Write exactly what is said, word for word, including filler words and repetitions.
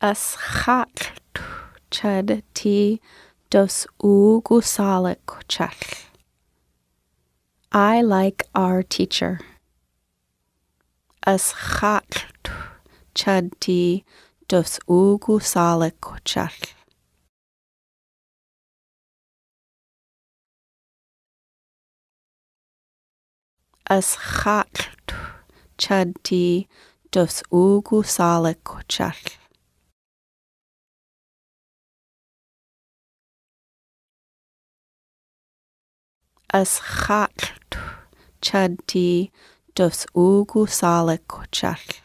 Yschac chyd ti dos ugusalic. I like our teacher. Yschac chyd ti dos ugusalic. Yschac chyd ti dos ugusalic. Yschac chyd ti dos ugusalic.